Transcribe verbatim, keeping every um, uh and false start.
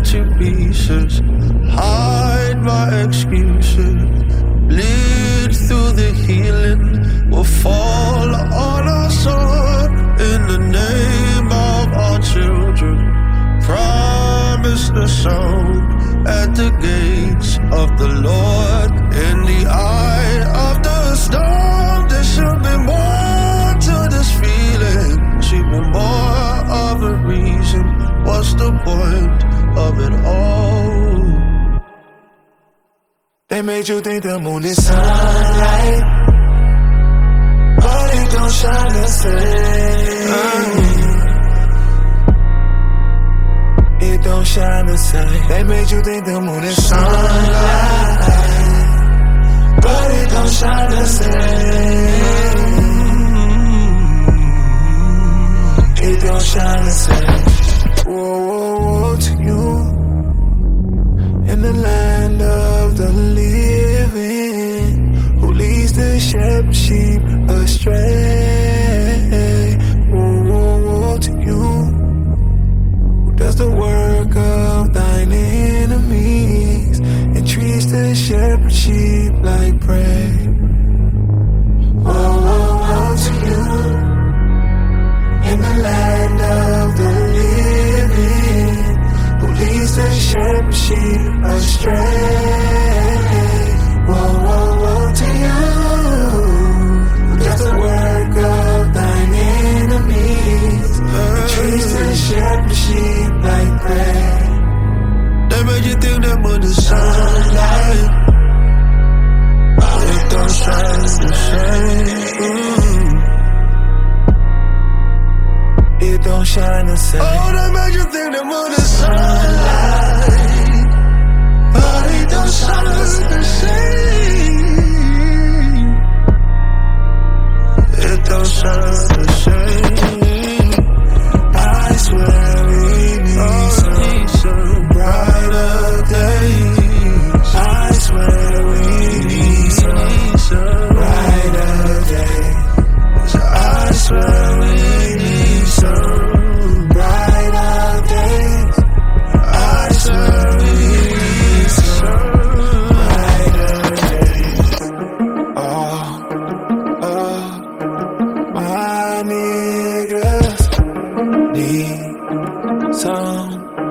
to pieces. Hide my excuses. Bleed through the healing. We'll fall on our sword in the name of our children. Promise the sound at the gates of the Lord. In the eye of the storm, there should be more to this feeling. Should be more of a reason. What's the point of it all? They made you think the moon is sunlight, but it don't shine the same. It don't shine the same. They made you think the moon is sunlight, but it don't shine the same. It don't shine the same. Whoa, whoa, whoa, to you, in the land of the living, who leads the shepherd sheep astray. Whoa, whoa, whoa, to you, who does the work of thine enemies and treats the shepherd sheep like prey. Whoa, whoa, whoa, to you, in the land of the living, who leads the shepherd sheep astray. Whoa, whoa, whoa, to you, who does the work of thine enemies and treats the shepherd sheep like prey. They made you think that moon is sunlight, it don't shine the same. It don't shine the same. Oh, they made you think the moon is sunlight, but it don't shine the same. It don't shine the same. I swear we need some, some brighter days. I swear we need some, some brighter days. I swear we need some brighter days. I swear we need some brighter days. Oh, oh, my niggas need some